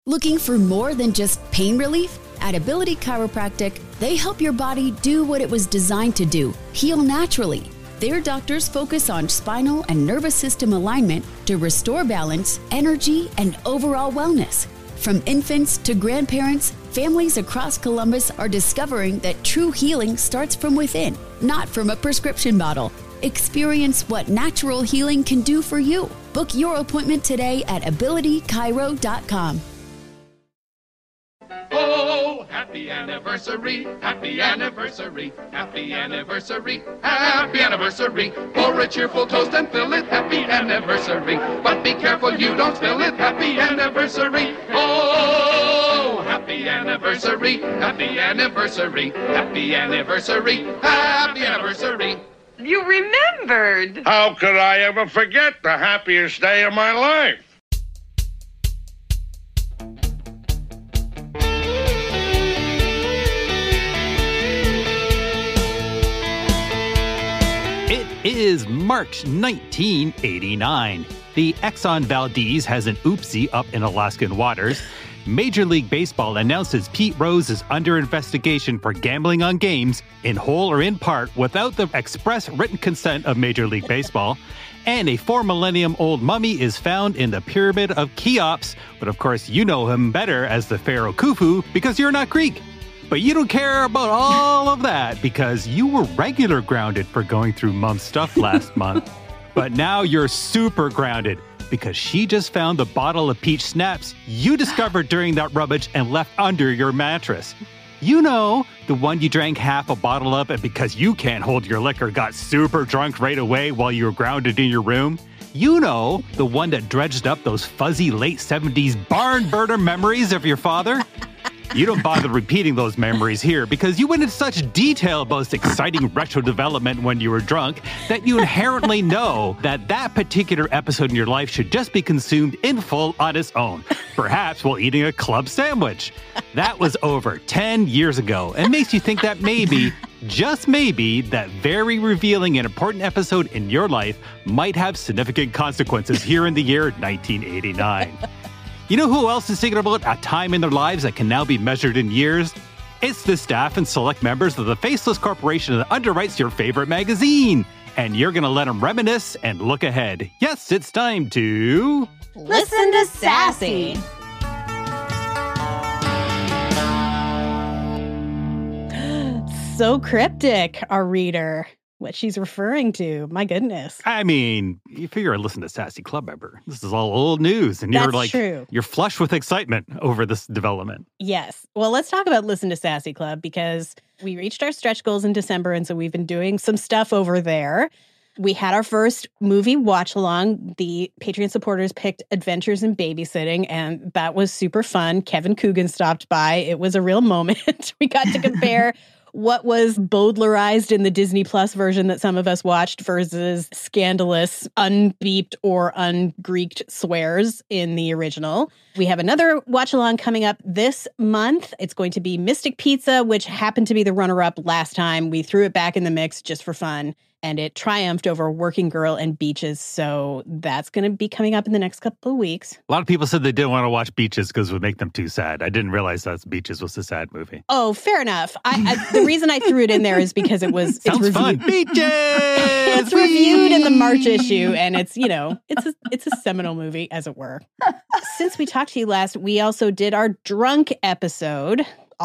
Looking for more than just pain relief? At Ability Chiropractic, they help your body do what it was designed to do, heal naturally. Their doctors focus on spinal and nervous system alignment to restore balance, energy, and overall wellness. From infants to grandparents, families across Columbus are discovering that true healing starts from within, not from a prescription bottle. Experience what natural healing can do for you. Book your appointment today at abilitychiro.com. Oh, happy anniversary, happy anniversary, happy anniversary, happy anniversary. Pour a cheerful toast and fill it, happy anniversary. But be careful you don't spill it, happy anniversary. Oh, happy anniversary, happy anniversary, happy anniversary, happy anniversary. You remembered. How could I ever forget the happiest day of my life? It is March 1989. The Exxon Valdez has an oopsie up in Alaskan waters. Major League Baseball announces Pete Rose is under investigation for gambling on games, in whole or in part, without the express written consent of Major League Baseball. And a 4-millennium-old mummy is found in the Pyramid of Cheops. But of course, you know him better as the Pharaoh Khufu because you're not Greek. But you don't care about all of that because you were regular grounded for going through Mom's stuff last month. But now you're super grounded because she just found the bottle of peach schnapps you discovered during that rummage and left under your mattress. You know, the one you drank half a bottle of and because you can't hold your liquor got super drunk right away while you were grounded in your room. You know, the one that dredged up those fuzzy late 70s barn burner memories of your father. You don't bother repeating those memories here because you went into such detail about this exciting retro development when you were drunk that you inherently know that that particular episode in your life should just be consumed in full on its own, perhaps while eating a club sandwich. That was over 10 years ago and makes you think that maybe, just maybe, that very revealing and important episode in your life might have significant consequences here in the year 1989. You know who else is thinking about a time in their lives that can now be measured in years? It's the staff and select members of the Faceless Corporation that underwrites your favorite magazine. And you're going to let them reminisce and look ahead. Yes, it's time to... Listen to Sassy. So cryptic, our reader. What she's referring to. My goodness. I mean, you figure I listen to Sassy Club member. This is all old news. And you're like, true. You're flush with excitement over this development. Yes. Well, let's talk about Listen to Sassy Club because we reached our stretch goals in December. And so we've been doing some stuff over there. We had our first movie watch along. The Patreon supporters picked Adventures in Babysitting, and that was super fun. Kevin Coogan stopped by. It was a real moment. We got to compare what was Bowdlerized in the Disney Plus version that some of us watched versus scandalous, unbeeped or ungreeked swears in the original. We have another watch-along coming up this month. It's going to be Mystic Pizza, which happened to be the runner-up last time. We threw it back in the mix just for fun, and it triumphed over Working Girl and Beaches. So that's going to be coming up in the next couple of weeks. A lot of people said they didn't want to watch Beaches because it would make them too sad. I didn't realize that Beaches was a sad movie. Oh, fair enough. The reason I threw it in there is because it was Sounds it's reviewed. fun. Beaches! It's reviewed in the March issue, and it's, you know, it's a seminal movie, as it were. Since we talked to you last, we also did our drunk episode,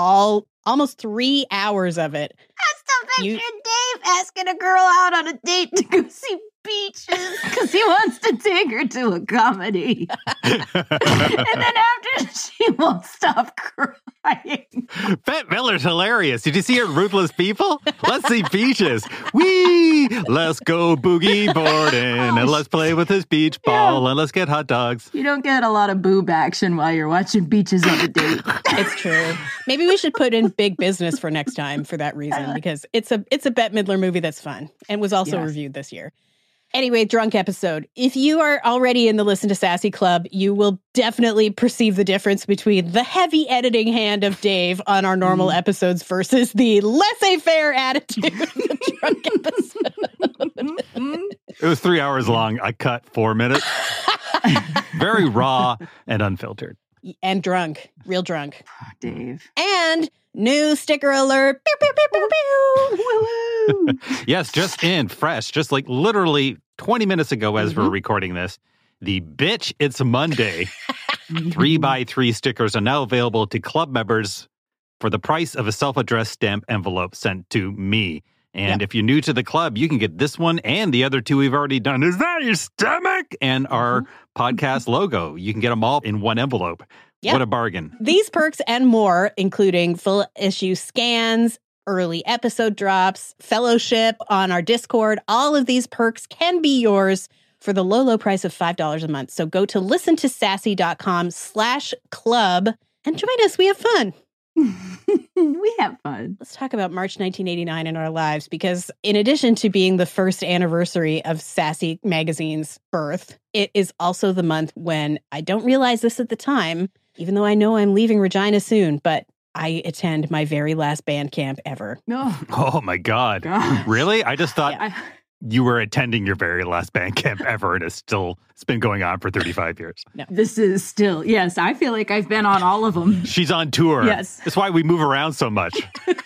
almost 3 hours of it. That's the picture of Dave asking a girl out on a date to go see Beaches because he wants to take her to a comedy. And then after, she won't stop crying. Bette Midler's hilarious. Did you see her Ruthless People? Let's see Beaches. Wee! Let's go boogie boarding and let's play with this beach ball and let's get hot dogs. You don't get a lot of boob action while you're watching Beaches on a date. It's true. Maybe we should put in Big Business for next time for that reason, because it's a Bette Midler movie that's fun and was also reviewed this year. Anyway, drunk episode. If you are already in the Listen to Sassy Club, you will definitely perceive the difference between the heavy editing hand of Dave on our normal episodes versus the laissez-faire attitude of the drunk episode. It was 3 hours long. I cut 4 minutes. Very raw and unfiltered. And drunk. Real drunk. Oh, Dave. And new sticker alert. Pew, pew, pew, pew, pew. Woo-woo. Yes, just in, fresh, just like literally 20 minutes ago as we're recording this. The Bitch It's Monday 3x3 stickers are now available to club members for the price of a self-addressed stamp envelope sent to me. And if you're new to the club, you can get this one and the other two we've already done. Is that your stomach? And our podcast logo. You can get them all in one envelope. Yep. What a bargain. These perks and more, including full issue scans, early episode drops, fellowship on our Discord, all of these perks can be yours for the low, low price of $5 a month. So go to listentosassy.com/club and join us. We have fun. We have fun. Let's talk about March 1989 in our lives, because in addition to being the first anniversary of Sassy Magazine's birth, it is also the month when, I don't realize this at the time, even though I know I'm leaving Regina soon, but I attend my very last band camp ever. Oh my God. Really? I just thought you were attending your very last band camp ever, and it's been going on for 35 years. No. This is still, yes, I feel like I've been on all of them. She's on tour. Yes. That's why we move around so much.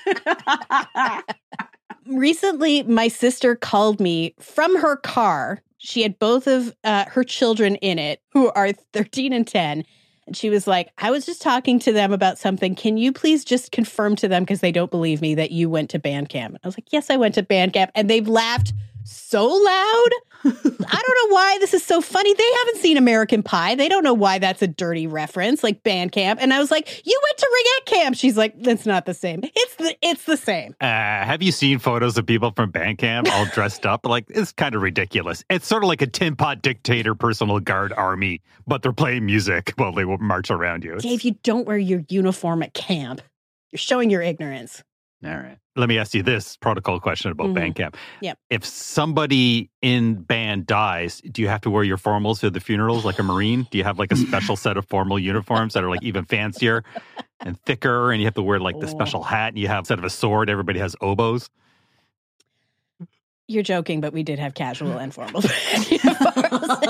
Recently, my sister called me from her car. She had both of her children in it, who are 13 and 10. And she was like, I was just talking to them about something. Can you please just confirm to them, because they don't believe me, that you went to band camp? I was like, yes, I went to band camp. And they've laughed so loud. I don't know why this is so funny. They haven't seen American Pie. They don't know why that's a dirty reference, like band camp. And I was like, you went to reggae camp. She's like, that's not the same. It's the same. Have you seen photos of people from band camp all dressed up? Like, it's kind of ridiculous. It's sort of like a Tin Pot Dictator personal guard army, but they're playing music while they march around you. Dave, you don't wear your uniform at camp. You're showing your ignorance. All right. Let me ask you this protocol question about band camp. Yep. If somebody in band dies, do you have to wear your formals to the funerals like a Marine? Do you have like a special set of formal uniforms that are like even fancier and thicker, and you have to wear like the special hat, and you have instead of a sword, everybody has oboes? You're joking, but we did have casual and formal uniforms.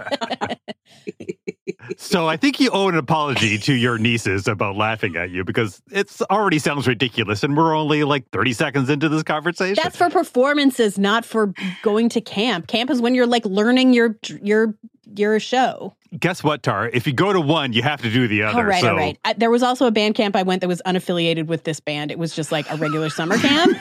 So I think you owe an apology to your nieces about laughing at you, because it already sounds ridiculous, and we're only like 30 seconds into this conversation. That's for performances, not for going to camp. Camp is when you're like learning your show. Guess what, Tara? If you go to one, you have to do the other. All right. There was also a band camp I went that was unaffiliated with this band. It was just like a regular summer camp.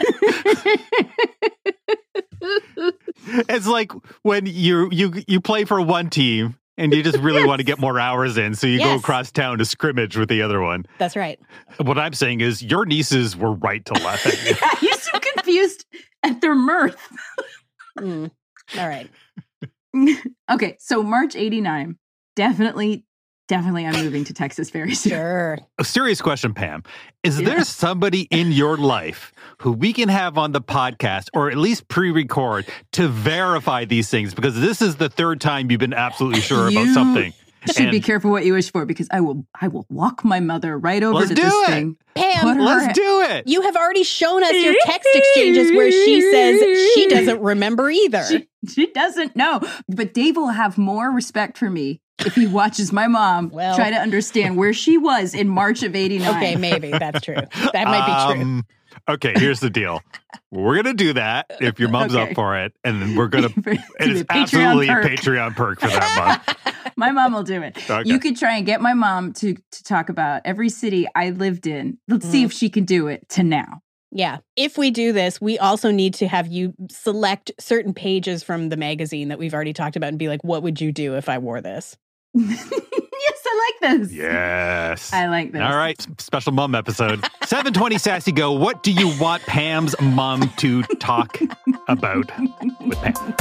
It's like when you play for one team and you just really want to get more hours in, so you go across town to scrimmage with the other one. That's right. What I'm saying is your nieces were right to laugh at you. You're so confused at their mirth. All right. Okay, so March 89. Definitely I'm moving to Texas very soon. Sure. A serious question, Pam. Is there somebody in your life who we can have on the podcast, or at least pre-record, to verify these things? Because this is the third time you've been absolutely sure about something. Should be careful what you wish for, because I will walk my mother right over to this thing. Pam, let's do it. You have already shown us your text exchanges where she says she doesn't remember either. She doesn't know. But Dave will have more respect for me if he watches my mom try to understand where she was in March of 89. Okay, maybe. That's true. That might be true. Okay, here's the deal. We're going to do that if your mom's up for it. And then we're going to... It is absolutely a Patreon perk for that month. My mom will do it. Okay. You could try and get my mom to talk about every city I lived in. Let's see if she can do it to now. Yeah. If we do this, we also need to have you select certain pages from the magazine that we've already talked about and be like, what would you do if I wore this? Yes, I like this. Yes. I like this. All right. Special mom episode. 720 Sassy Go. What do you want Pam's mom to talk about with Pam?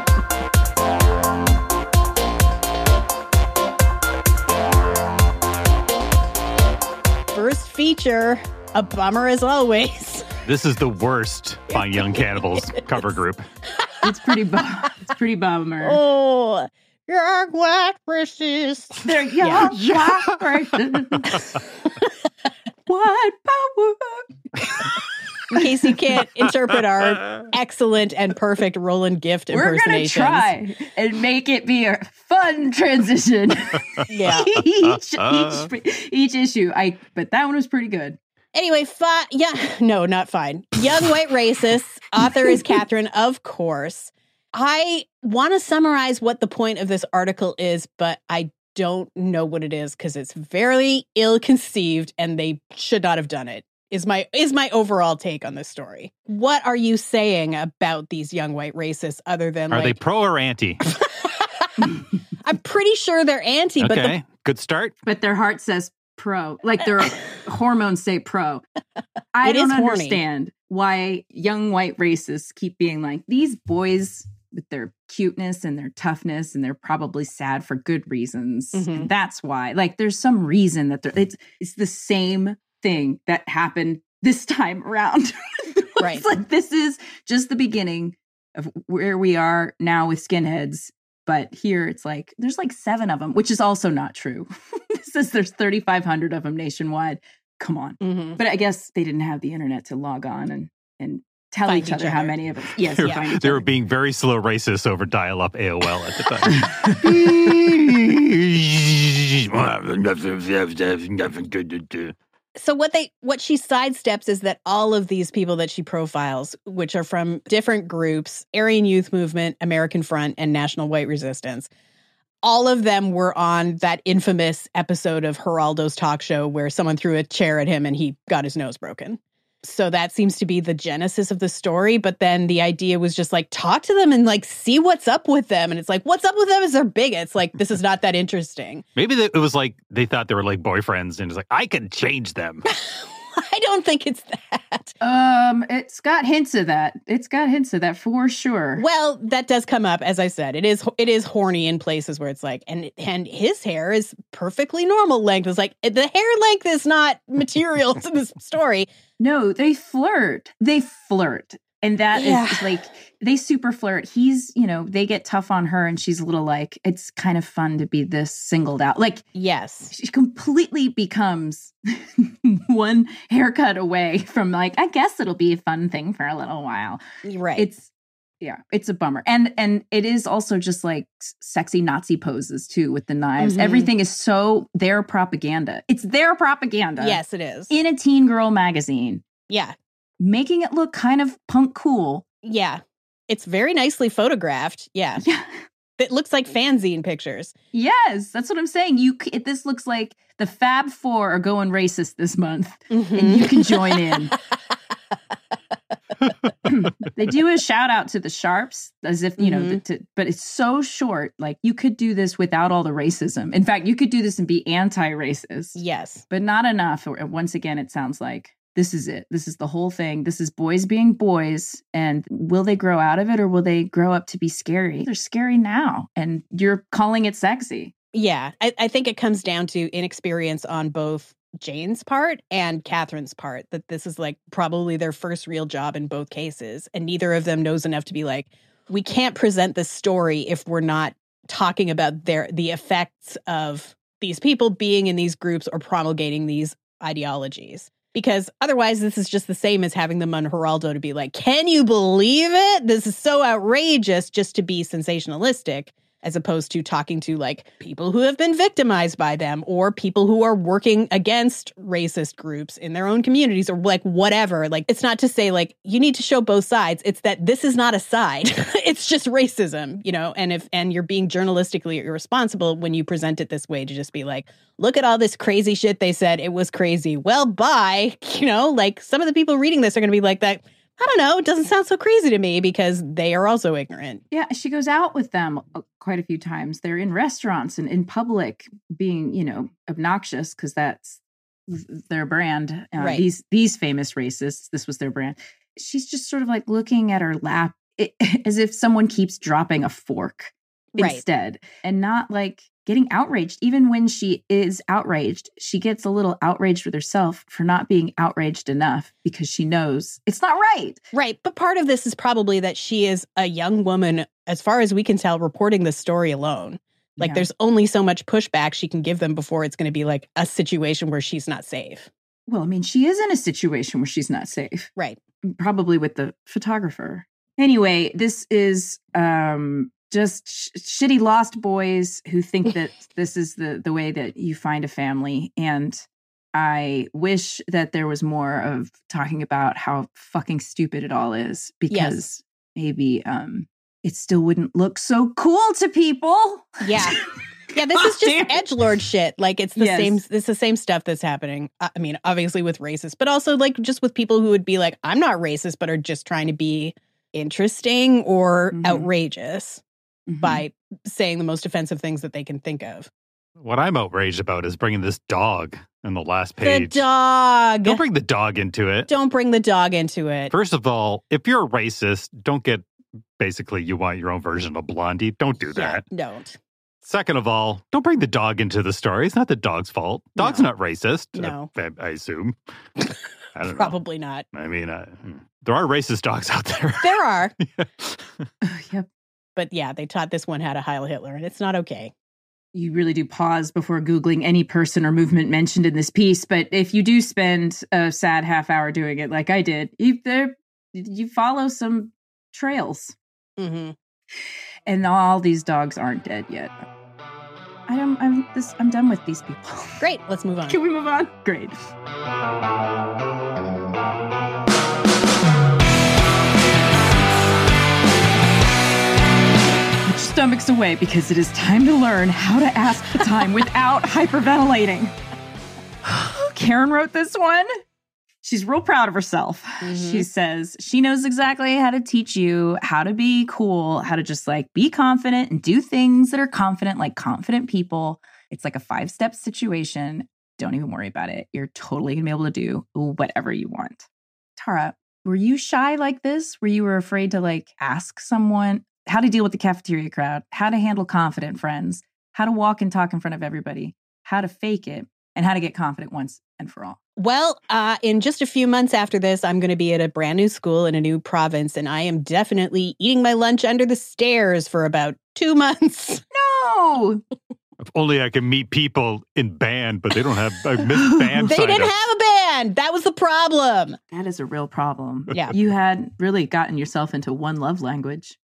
First feature, a bummer as always. This is the worst Fine Young Cannibals cover group. It's pretty bummer. Oh, young white races. They're young white races. White power. case you can't interpret our excellent and perfect Roland Gift We're impersonations. going to try and make it be a fun transition. Yeah. each issue. But that one was pretty good. Anyway, not fine. Young White Racists. Author is Catherine, of course. I want to summarize what the point of this article is, but I don't know what it is because it's very ill-conceived and they should not have done it, is my overall take on this story. What are you saying about these young white racists other than Are they pro or anti? I'm pretty sure they're anti, Okay, good start. But their heart says pro. Like their hormones say pro. I don't understand why young white racists keep being like, these boys with their cuteness and their toughness, and they're probably sad for good reasons. And that's why. Like, there's some reason that it's the same thing that happened this time around. Right. It's like, this is just the beginning of where we are now with skinheads. But here it's like, there's like 7 of them, which is also not true. It says there's 3,500 of them nationwide. Come on. But I guess they didn't have the internet to log on and tell each other how many of them. Yes, They were being very slow racists over dial-up AOL at the time. So what she sidesteps is that all of these people that she profiles, which are from different groups, Aryan Youth Movement, American Front, and National White Resistance, all of them were on that infamous episode of Geraldo's talk show where someone threw a chair at him and he got his nose broken. So that seems to be the genesis of the story. But then the idea was just like, talk to them and like see what's up with them. And it's like, what's up with them is they're bigots. Like, this is not that interesting. Maybe it was like they thought they were like boyfriends and it's like, I can change them. I don't think it's that. It's got hints of that. It's got hints of that for sure. Well, that does come up, as I said. It is horny in places where it's like, and his hair is perfectly normal length. It's like, the hair length is not material to this story. No, they flirt. And that is like, they super flirt. He's, they get tough on her and she's a little like, it's kind of fun to be this singled out. Like, yes, she completely becomes one haircut away from like, I guess it'll be a fun thing for a little while. Right. It's a bummer. And it is also just like sexy Nazi poses too with the knives. Everything is so their propaganda. It's their propaganda. Yes, it is. In a teen girl magazine. Yeah. Making it look kind of punk cool. Yeah. It's very nicely photographed. Yeah. Yeah. It looks like fanzine pictures. Yes, that's what I'm saying. This looks like the Fab Four are going racist this month, and you can join in. They do a shout out to the Sharps as if, but it's so short. Like, you could do this without all the racism. In fact, you could do this and be anti-racist. Yes. But not enough. Once again, it sounds like this is it. This is the whole thing. This is boys being boys. And will they grow out of it or will they grow up to be scary? They're scary now. And you're calling it sexy. Yeah. I think it comes down to inexperience on both Jane's part and Catherine's part, that this is like probably their first real job in both cases. And neither of them knows enough to be like, we can't present this story if we're not talking about the effects of these people being in these groups or promulgating these ideologies. Because otherwise, this is just the same as having them on Geraldo to be like, can you believe it? This is so outrageous, just to be sensationalistic, as opposed to talking to like people who have been victimized by them or people who are working against racist groups in their own communities or like whatever. Like, it's not to say like you need to show both sides. It's that this is not a side. It's just racism, and you're being journalistically irresponsible when you present it this way, to just be like, look at all this crazy shit they said. It was crazy. Well, bye. Like some of the people reading this are going to be like that. I don't know. It doesn't sound so crazy to me because they are also ignorant. Yeah, she goes out with them quite a few times. They're in restaurants and in public being, obnoxious because that's their brand. Right. These famous racists, this was their brand. She's just sort of like looking at her lap as if someone keeps dropping a fork instead, and not like getting outraged. Even when she is outraged, she gets a little outraged with herself for not being outraged enough because she knows it's not right. Right. But part of this is probably that she is a young woman, as far as we can tell, reporting the story alone. Like, there's only so much pushback she can give them before it's going to be like a situation where she's not safe. Well, I mean, she is in a situation where she's not safe. Right. Probably with the photographer. Anyway, this is just shitty lost boys who think that this is the way that you find a family. And I wish that there was more of talking about how fucking stupid it all is, because maybe it still wouldn't look so cool to people. Yeah. Yeah, this is just edgelord shit. Like, it's the same. It's the same stuff that's happening. I mean, obviously with racists, but also like just with people who would be like, I'm not racist, but are just trying to be interesting or outrageous by saying the most offensive things that they can think of. What I'm outraged about is bringing this dog in the last page. The dog. Don't bring the dog into it. Don't bring the dog into it. First of all, if you're a racist, don't get basically you want your own version of Blondie. Don't do that. Don't. Second of all, don't bring the dog into the story. It's not the dog's fault. Dog's not racist. No. I assume. I don't Probably not. I mean, there are racist dogs out there. There are. Yep. But yeah, they taught this one how to Heil Hitler, and it's not okay. You really do pause before Googling any person or movement mentioned in this piece. But if you do spend a sad half hour doing it like I did, you follow some trails. Mm-hmm. And all these dogs aren't dead yet. I'm done with these people. Great. Let's move on. Can we move on? Great. Put your stomachs away, because it is time to learn how to ask the time without hyperventilating. Karen wrote this one. She's real proud of herself. Mm-hmm. She says she knows exactly how to teach you how to be cool, how to just like be confident and do things that are confident, like confident people. It's like a 5-step situation. Don't even worry about it. You're totally going to be able to do whatever you want. Tara, were you shy like this? Where you were afraid to like ask someone how to deal with the cafeteria crowd, how to handle confident friends, how to walk and talk in front of everybody, how to fake it, and how to get confident once and for all? Well, in just a few months after this, I'm going to be at a brand new school in a new province, and I am definitely eating my lunch under the stairs for about 2 months. No! If only I can meet people in band, but they don't have band They didn't have a band. That was the problem. That is a real problem. Yeah. You had really gotten yourself into one love language.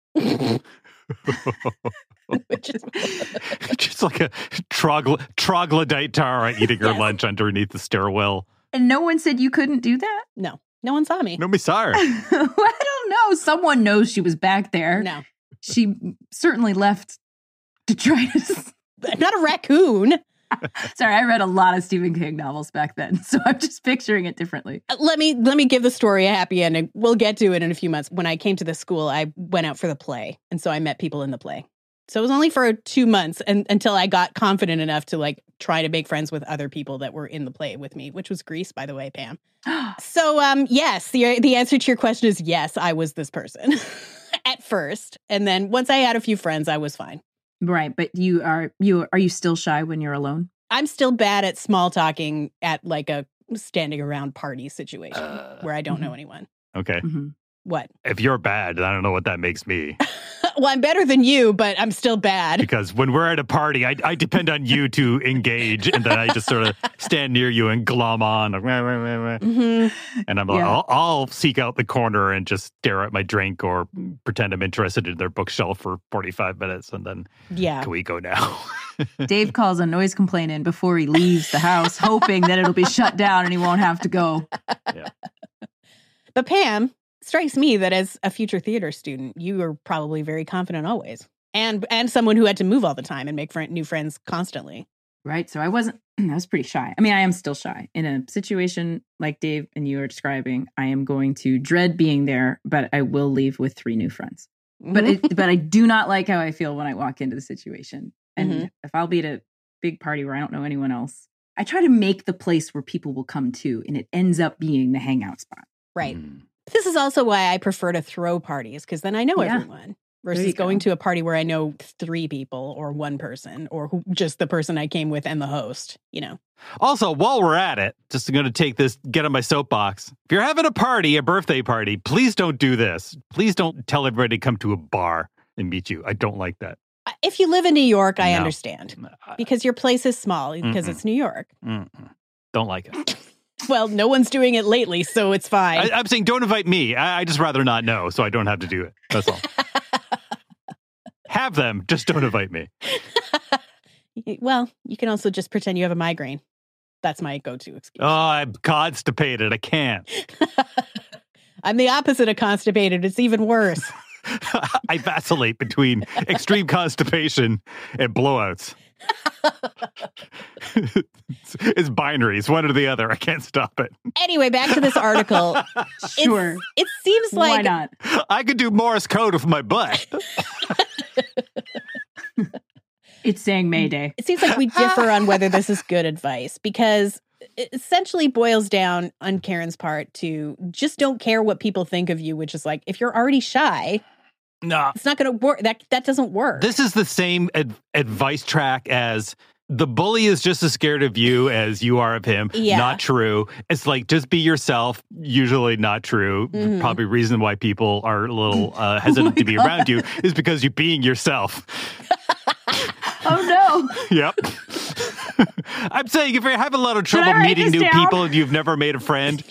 Just like a troglodyte Tara eating her lunch underneath the stairwell. And no one said you couldn't do that? No one saw me. Nobody saw her. I don't know. Someone knows she was back there. No. She certainly left to try to... Not a raccoon. Sorry, I read a lot of Stephen King novels back then, so I'm just picturing it differently. Let me give the story a happy ending. We'll get to it in a few months. When I came to the school, I went out for the play, and so I met people in the play. So it was only for 2 months until I got confident enough to like try to make friends with other people that were in the play with me, which was Grease, by the way, Pam. So yes, the answer to your question is yes, I was this person at first, and then once I had a few friends, I was fine. Right, but are you still shy when you're alone? I'm still bad at small talking at like a standing around party situation where I don't know anyone. Okay. Mm-hmm. What? If you're bad, I don't know what that makes me. Well, I'm better than you, but I'm still bad. Because when we're at a party, I depend on you to engage, and then I just sort of stand near you and glom on. Mm-hmm. And I'm like, I'll seek out the corner and just stare at my drink or pretend I'm interested in their bookshelf for 45 minutes, and then can we go now? Dave calls a noise complaint in before he leaves the house, hoping that it'll be shut down and he won't have to go. Yeah. But Pam, strikes me that as a future theater student, you are probably very confident always. And someone who had to move all the time and make new friends constantly. Right. So I was pretty shy. I mean, I am still shy. In a situation like Dave and you are describing, I am going to dread being there, but I will leave with 3 new friends. Mm-hmm. But I do not like how I feel when I walk into the situation. And if I'll be at a big party where I don't know anyone else, I try to make the place where people will come to, and it ends up being the hangout spot. Right. This is also why I prefer to throw parties, because then I know everyone versus going to a party where I know 3 people or 1 person or just the person I came with and the host, you know. Also, while we're at it, just going to get on my soapbox. If you're having a birthday party, please don't do this. Please don't tell everybody to come to a bar and meet you. I don't like that. If you live in New York, I understand. Because your place is small, because it's New York. Don't like it. Well, no one's doing it lately, so it's fine. I'm saying don't invite me. I just rather not know, so I don't have to do it. That's all. Have them, just don't invite me. Well, you can also just pretend you have a migraine. That's my go-to excuse. Oh, I'm constipated. I can't. I'm the opposite of constipated. It's even worse. I vacillate between extreme constipation and blowouts. It's binary. It's one or the other. I can't stop it. Anyway, back to this article. Sure. It seems like... Why not? I could do Morse code with my butt. It's saying Mayday. It seems like we differ on whether this is good advice, because it essentially boils down on Karen's part to just don't care what people think of you, which is like, if you're already shy, No. it's not going to work. That doesn't work. This is the same advice track as the bully is just as scared of you as you are of him. Yeah. Not true. It's like, just be yourself. Usually not true. Mhm. Probably reason why people are a little hesitant to be around you is because you're being yourself. Oh, no. Yep. I'm saying if you're having a lot of trouble I write meeting this new down? people and you've never made a friend,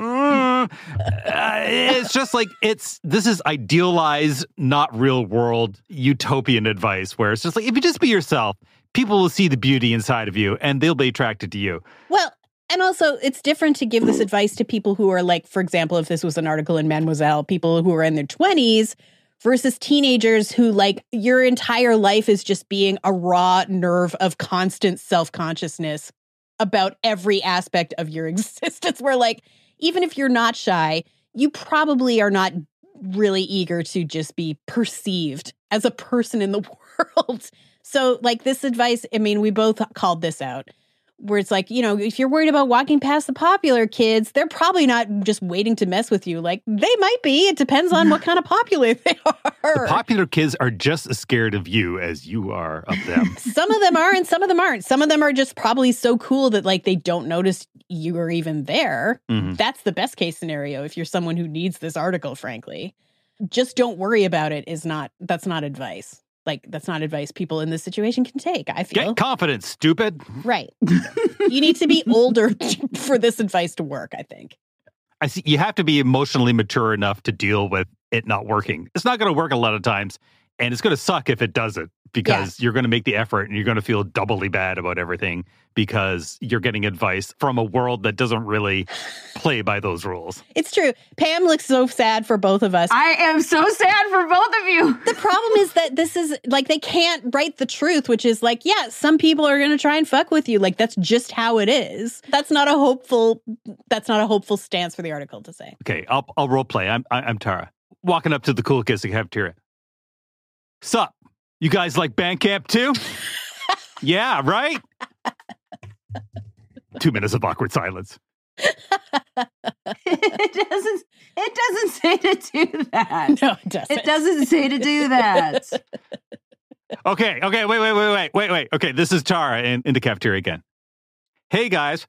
it's just like this is idealized, not real world utopian advice where it's just like, if you just be yourself, people will see the beauty inside of you and they'll be attracted to you. Well, and also it's different to give this advice to people who are like, for example, if this was an article in Mademoiselle, people who are in their 20s versus teenagers who, like, your entire life is just being a raw nerve of constant self-consciousness about every aspect of your existence, where, like, even if you're not shy, you probably are not really eager to just be perceived as a person in the world. So, like, this advice, I mean, we both called this out, where it's like, you know, if you're worried about walking past the popular kids, they're probably not just waiting to mess with you. Like, they might be. It depends on what kind of popular they are. The popular kids are just as scared of you as you are of them. Some of them are and some of them aren't. Some of them are just probably so cool that, like, they don't notice you are even there. Mhm. That's the best case scenario if you're someone who needs this article, frankly. Just don't worry about it that's not advice. Like, that's not advice people in this situation can take, I feel. Get confidence, stupid. Right. You need to be older for this advice to work, I think. I see. You have to be emotionally mature enough to deal with it not working. It's not going to work a lot of times, and it's going to suck if it doesn't, because you're going to make the effort and you're going to feel doubly bad about everything because you're getting advice from a world that doesn't really play by those rules. It's true. Pam looks so sad for both of us. I am so sad for both of you. The problem is that this is, like, they can't write the truth, which is like, yeah, some people are going to try and fuck with you. Like, that's just how it is. That's not a hopeful stance for the article to say. Okay, I'll role play. I'm Tara, walking up to the cool kids at the cafeteria. Sup? You guys like Bandcamp too? Yeah, right? 2 minutes of awkward silence. It doesn't say to do that. No, it doesn't. It doesn't say to do that. Okay, wait. Okay, this is Tara in the cafeteria again. Hey, guys.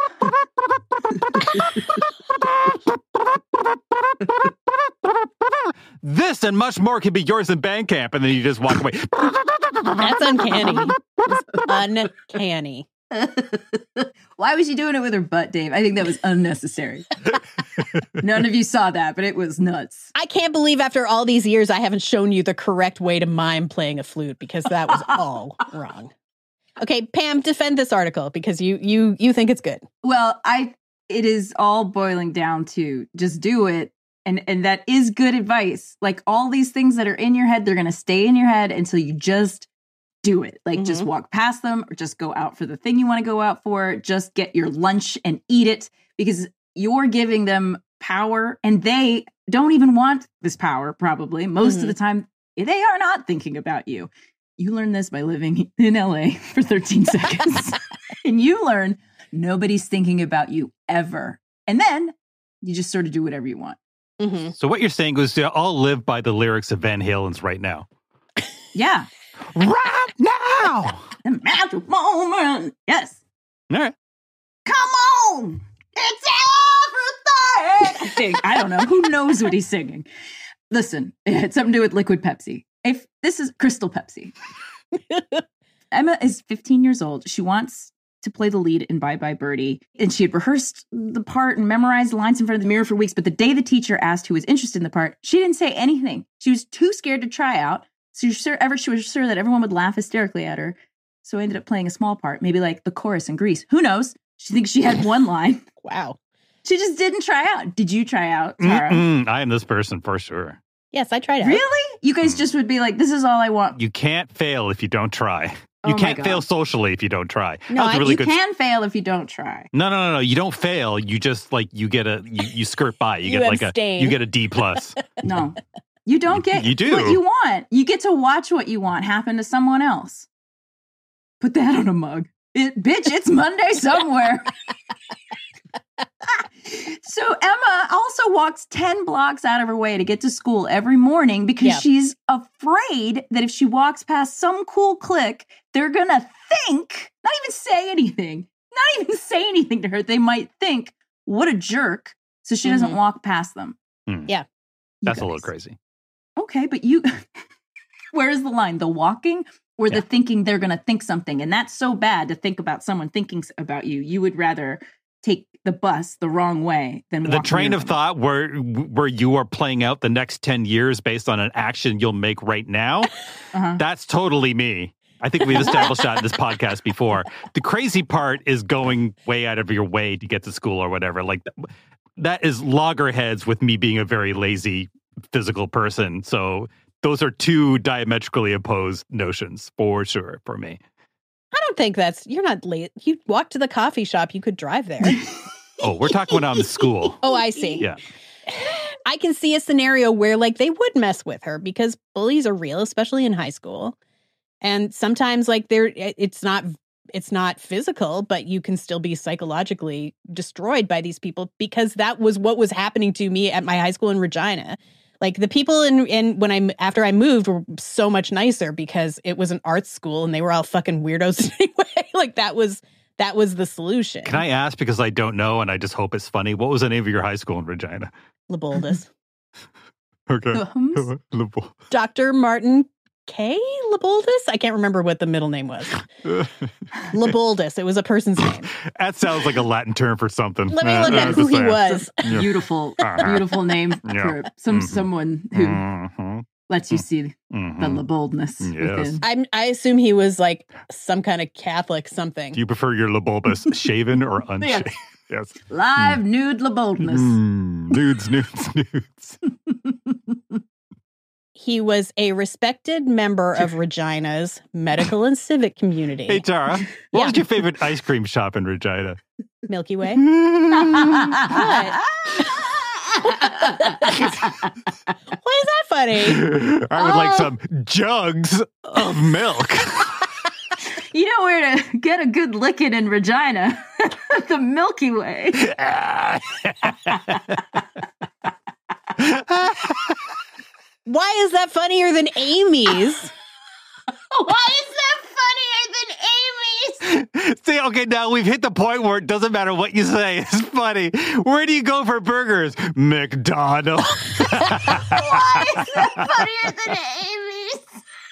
This and much more can be yours in Bandcamp, and then you just walk away. That's uncanny. It's uncanny. Why was she doing it with her butt, Dave? I think that was unnecessary. None of you saw that, but it was nuts. I can't believe after all these years I haven't shown you the correct way to mime playing a flute, because that was all wrong. Okay, Pam, defend this article because you think it's good. Well, it is all boiling down to just do it. And that is good advice. Like, all these things that are in your head, they're going to stay in your head until you just do it. Like, just walk past them, or just go out for the thing you want to go out for. Just get your lunch and eat it, because you're giving them power, and they don't even want this power, probably. Most of the time, they are not thinking about you. You learn this by living in LA for 13 seconds. And you learn nobody's thinking about you ever. And then you just sort of do whatever you want. Mm-hmm. So what you're saying is to all live by the lyrics of Van Halen's Right Now. Yeah. Right now! The magic moment. Yes. All right. Come on. It's everything. I think. I don't know. Who knows what he's singing? Listen, it had something to do with liquid Pepsi. If this is Crystal Pepsi. Emma is 15 years old. She wants to play the lead in Bye Bye Birdie. And she had rehearsed the part and memorized lines in front of the mirror for weeks. But the day the teacher asked who was interested in the part, she didn't say anything. She was too scared to try out. So she was sure that everyone would laugh hysterically at her. So I ended up playing a small part, maybe like the chorus in Grease. Who knows? She thinks she had one line. Wow. She just didn't try out. Did you try out, Tara? I am this person for sure. Yes, I tried out. Really? You guys just would be like, this is all I want. You can't fail if you don't try. You Oh my can't God. fail socially if you don't try. No, That was a really You good. can fail if you don't try. No. You don't fail. You just like you get you skirt by. You You get like abstain. you get a D plus. No. You don't get You do. what you want. You get to watch what you want happen to someone else. Put that on a mug. Bitch, it's Monday somewhere. So Emma also walks 10 blocks out of her way to get to school every morning because she's afraid that if she walks past some cool clique, they're going to think, not even say anything to her. They might think, what a jerk. So she doesn't walk past them. Yeah. That's a little crazy. Okay, but where's the line? The walking or the thinking they're going to think something? And that's so bad to think about someone thinking about you. You would rather take the bus the wrong way than walk The train near of them. thought where you are playing out the next 10 years based on an action you'll make right now, that's totally me. I think we've established that in this podcast before. The crazy part is going way out of your way to get to school or whatever. Like that is loggerheads with me being a very lazy physical person. So those are two diametrically opposed notions for sure for me. I don't think you're not late. You walk to the coffee shop, you could drive there. Oh, we're talking when I'm in school. Oh, I see. Yeah. I can see a scenario where like they would mess with her because bullies are real, especially in high school. And sometimes like it's not physical, but you can still be psychologically destroyed by these people because that was what was happening to me at my high school in Regina. Like the people after I moved were so much nicer because it was an arts school and they were all fucking weirdos anyway. Like that was the solution. Can I ask, because I don't know and I just hope it's funny, what was the name of your high school in Regina? Leboldus. Okay. Dr. Martin K. Leboldus? I can't remember what the middle name was. Leboldus. It was a person's name. That sounds like a Latin term for something. Let me look at who he was. Beautiful name for someone who lets you see the boldness within. I assume he was like some kind of Catholic something. Do you prefer your Lebulbus shaven or unshaven? Yes. Live nude boldness. Nudes. He was a respected member of Regina's medical and civic community. Hey, Tara, what was your favorite ice cream shop in Regina? Milky Way. Why is that funny? I would like some jugs of milk. You know where to get a good licking in Regina? The Milky Way. Why is that funnier than Amy's? Why is that funnier than Amy's? See, okay, now we've hit the point where it doesn't matter what you say. It's funny. Where do you go for burgers? McDonald's. Why is that funnier than Amy's?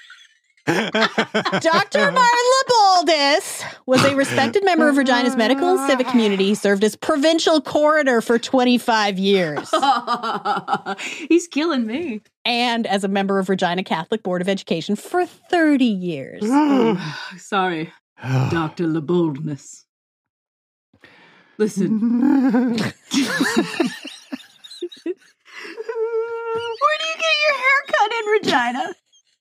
Dr. Martin Leboldus was a respected member of Regina's medical and civic community. He served as provincial coroner for 25 years. He's killing me. And as a member of Regina Catholic Board of Education for 30 years. Sorry, Dr. Leboldness. Listen. Where do you get your hair cut in Regina?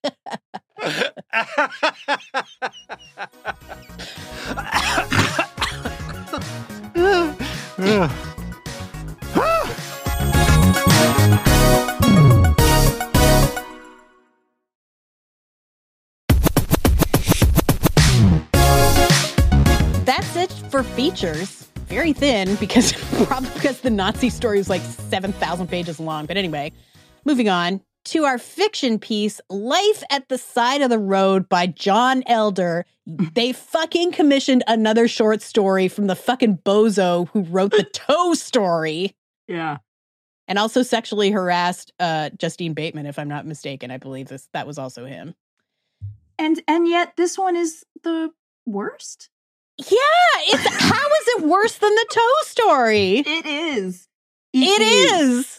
That's it for features. Very thin because probably because the Nazi story is like 7,000 pages long. But anyway, moving on to our fiction piece, Life at the Side of the Road by John Elder. They fucking commissioned another short story from the fucking bozo who wrote the Toe story. Yeah. And also sexually harassed Justine Bateman, if I'm not mistaken. I believe that was also him. And yet this one is the worst? How is it worse than the Toe Story? It is. It is.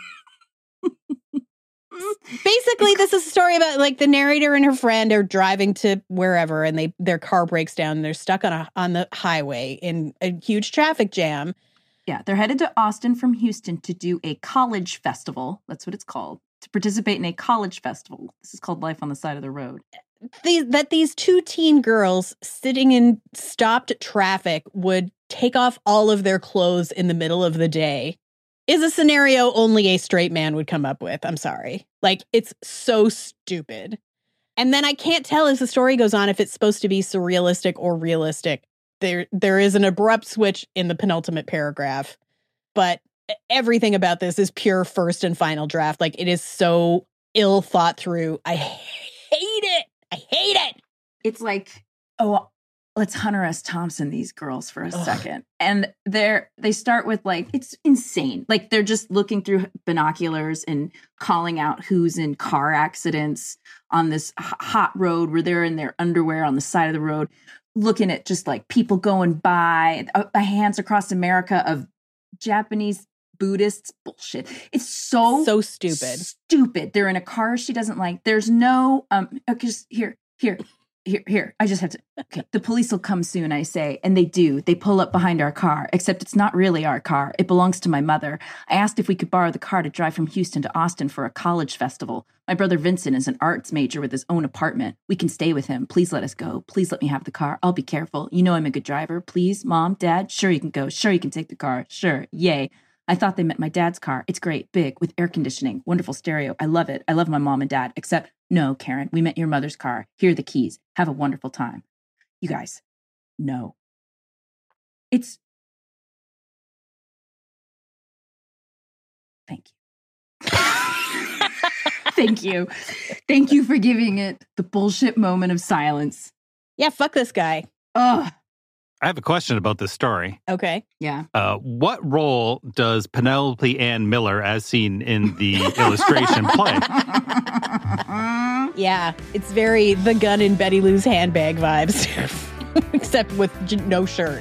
Basically, this is a story about like the narrator and her friend are driving to wherever, and their car breaks down. And they're stuck on the highway in a huge traffic jam. Yeah, they're headed to Austin from Houston to do a college festival. That's what it's called. To participate in a college festival. This is called Life on the Side of the Road. These two teen girls sitting in stopped traffic would take off all of their clothes in the middle of the day is a scenario only a straight man would come up with. I'm sorry. Like, it's so stupid. And then I can't tell as the story goes on if it's supposed to be surrealistic or realistic. There is an abrupt switch in the penultimate paragraph, but everything about this is pure first and final draft. Like, it is so ill thought through. I hate it. I hate it. It's like, oh, let's Hunter S. Thompson these girls for a second. And they start with like, it's insane. Like, they're just looking through binoculars and calling out who's in car accidents on this hot road where they're in their underwear on the side of the road, looking at just like people going by, hands across America of Japanese Buddhists. Bullshit. It's so stupid. Stupid. They're in a car she doesn't like. There's no, just here. I just have to, okay. The police will come soon, I say. And they do. They pull up behind our car, except it's not really our car. It belongs to my mother. I asked if we could borrow the car to drive from Houston to Austin for a college festival. My brother Vincent is an arts major with his own apartment. We can stay with him. Please let us go. Please let me have the car. I'll be careful. You know I'm a good driver. Please, Mom, Dad. Sure you can go. Sure you can take the car. Sure. Yay. I thought they meant my dad's car. It's great, big, with air conditioning, wonderful stereo. I love it. I love my mom and dad, except, no, Karen, we meant your mother's car. Here are the keys. Have a wonderful time. You guys, no. It's... Thank you. Thank you. Thank you for giving it the bullshit moment of silence. Yeah, fuck this guy. Ugh. I have a question about this story. Okay. Yeah. What role does Penelope Ann Miller, as seen in the illustration, play? Yeah, it's very The Gun in Betty Lou's Handbag vibes, except with no shirt.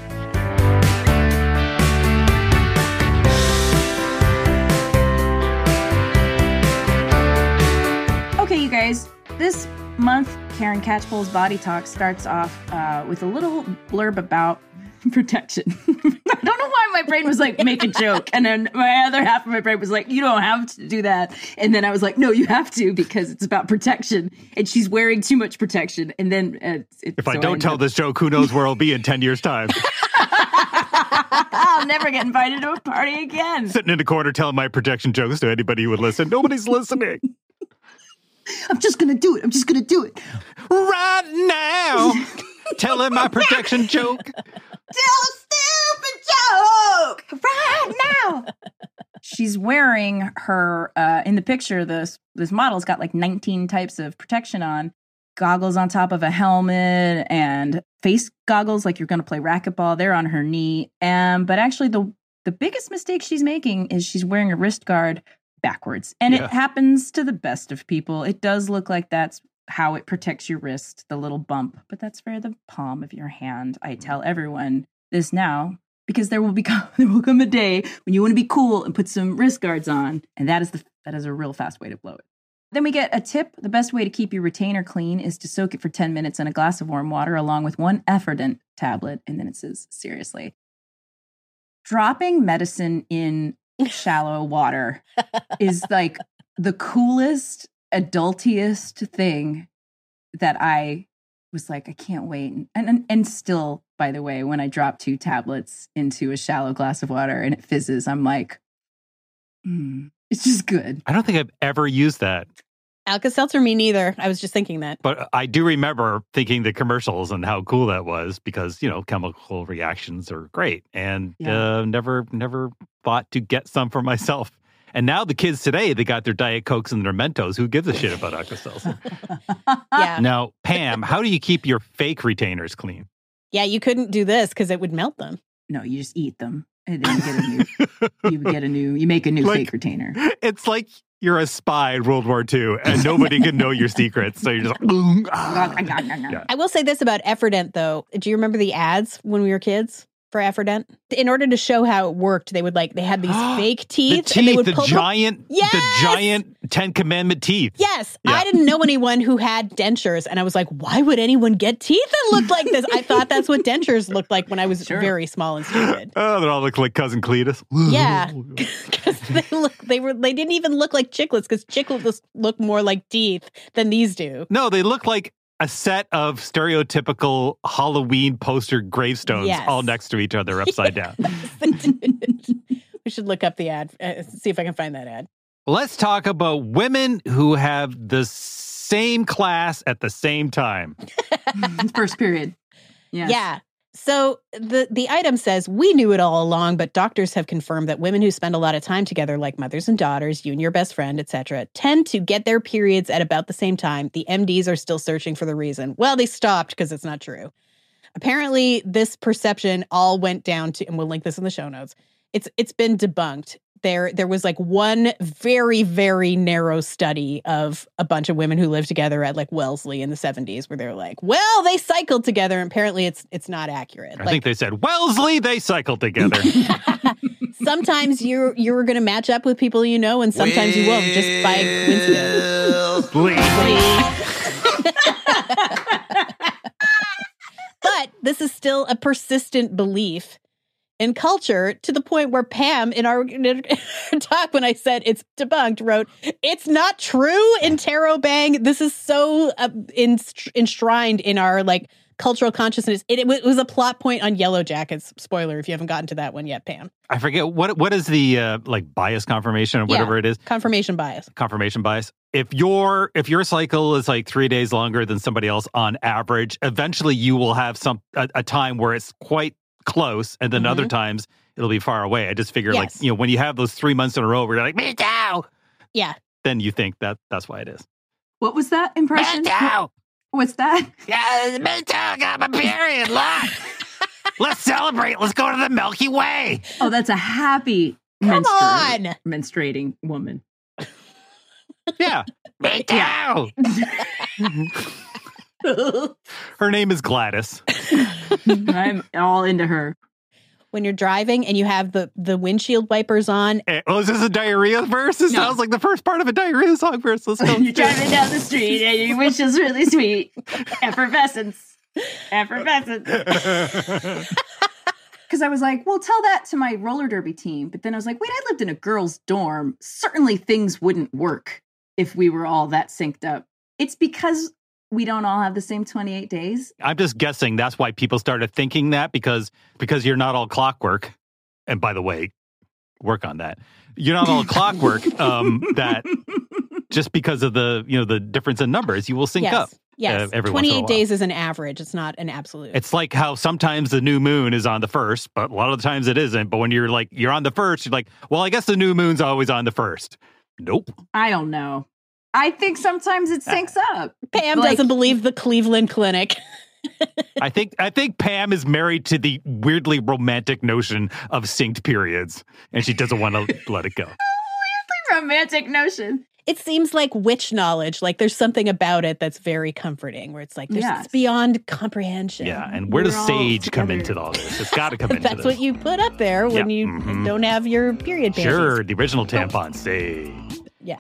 Okay, you guys, this month, Karen Catchpole's Body Talk starts off with a little blurb about protection. I don't know why my brain was like, make a joke. And then my other half of my brain was like, you don't have to do that. And then I was like, no, you have to, because it's about protection. And she's wearing too much protection. And then if I don't tell this joke, who knows where I'll be in 10 years' time. I'll never get invited to a party again. Sitting in a corner telling my protection jokes to anybody who would listen. Nobody's listening. I'm just going to do it. I'm just going to do it. Right now. Telling my protection joke. Tell a stupid joke right now. She's wearing her, in the picture, this model's got like 19 types of protection on. Goggles on top of a helmet and face goggles like you're going to play racquetball. They're on her knee. But actually the biggest mistake she's making is she's wearing a wrist guard backwards. And It happens to the best of people. It does look like that's how it protects your wrist, the little bump. But that's for the palm of your hand. I tell everyone this now because there will come a day when you want to be cool and put some wrist guards on. And that is a real fast way to blow it. Then we get a tip. The best way to keep your retainer clean is to soak it for 10 minutes in a glass of warm water along with one Efferdent tablet. And then it says, seriously, dropping medicine in shallow water is like the coolest, adultiest thing that I was like, I can't wait. And still, by the way, when I drop 2 tablets into a shallow glass of water and it fizzes, I'm like, it's just good. I don't think I've ever used that. Alka-Seltzer, me neither. I was just thinking that. But I do remember thinking the commercials and how cool that was because, chemical reactions are great. And never thought to get some for myself. And now the kids today, they got their Diet Cokes and their Mentos. Who gives a shit about Alka-Seltzer? Yeah. Now, Pam, how do you keep your fake retainers clean? Yeah, you couldn't do this because it would melt them. No, you just eat them. And then you make a new fake retainer. It's like you're a spy in World War II and nobody can know your secrets. So you're just like, I will say this about Effordent, though. Do you remember the ads when we were kids for Effordent? In order to show how it worked, they had these fake teeth. the and they would the pull giant, Yes! the giant 10 Commandment teeth. Yes. Yeah. I didn't know anyone who had dentures. And I was like, why would anyone get teeth that looked like this? I thought that's what dentures looked like when I was very small and stupid. Oh, they all look like Cousin Cletus. Yeah. Because they didn't even look like chiclets, because chiclets look more like teeth than these do. No, they look like a set of stereotypical Halloween poster gravestones all next to each other upside down. We should look up the ad, see if I can find that ad. Let's talk about women who have the same class at the same time. First period. Yes. Yeah. So the item says, we knew it all along, but doctors have confirmed that women who spend a lot of time together, like mothers and daughters, you and your best friend, etc., tend to get their periods at about the same time. The MDs are still searching for the reason. Well, they stopped because it's not true. Apparently, this perception all went down to, and we'll link this in the show notes, it's been debunked. There was like one very, very narrow study of a bunch of women who lived together at like Wellesley in the 70s, where they're like, well, they cycled together. And apparently it's not accurate. I think they said, Wellesley, they cycled together. Sometimes you're going to match up with people you know, and sometimes you won't, just by coincidence. But this is still a persistent belief in culture, to the point where Pam, in our talk, when I said it's debunked, wrote, it's not true in Tarot Bang. This is so enshrined in our like cultural consciousness. It was a plot point on Yellow Jackets. Spoiler if you haven't gotten to that one yet, Pam. I forget, what is the like bias confirmation or whatever it is? Confirmation bias. Confirmation bias. If your cycle is like 3 days longer than somebody else on average, eventually you will have a time where it's quite close, and then other times it'll be far away. I just figure, like, when you have those 3 months in a row where you're like, me too. Yeah. Then you think that's why it is. What was that impression? Me too. What's that? Yeah, me too. I got my period. Look. Let's celebrate. Let's go to the Milky Way. Oh, that's a happy menstruating woman. Yeah. Me too. Her name is Gladys. I'm all into her. When you're driving and you have the windshield wipers on. Oh, is this a diarrhea verse? It sounds like the first part of a diarrhea song verse. Let's go. You're driving down the street and your windshield's really sweet. Effervescence. Because I was like, well, tell that to my roller derby team. But then I was like, wait, I lived in a girls' dorm. Certainly things wouldn't work if we were all that synced up. It's because we don't all have the same 28 days. I'm just guessing that's why people started thinking that, because you're not all clockwork. And by the way, work on that. You're not all clockwork. That just because of the difference in numbers, you will sync up. Yes, every 28 days is an average. It's not an absolute. It's like how sometimes the new moon is on the first, but a lot of the times it isn't. But when you're on the first, you're like, well, I guess the new moon's always on the first. Nope. I don't know. I think sometimes it syncs up. Pam doesn't believe the Cleveland Clinic. I think Pam is married to the weirdly romantic notion of synced periods, and she doesn't want to let it go. Weirdly romantic notion. It seems like witch knowledge. Like there's something about it that's very comforting, where it's like it's beyond comprehension. Yeah, and where does sage come into all this? It's got to come into this. That's what you put up there when you don't have your period panties. Sure, the original tampon, sage. Yeah.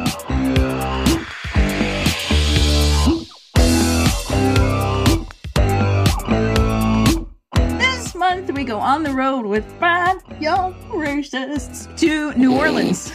This month we go on the road with 5 young racists to New Orleans.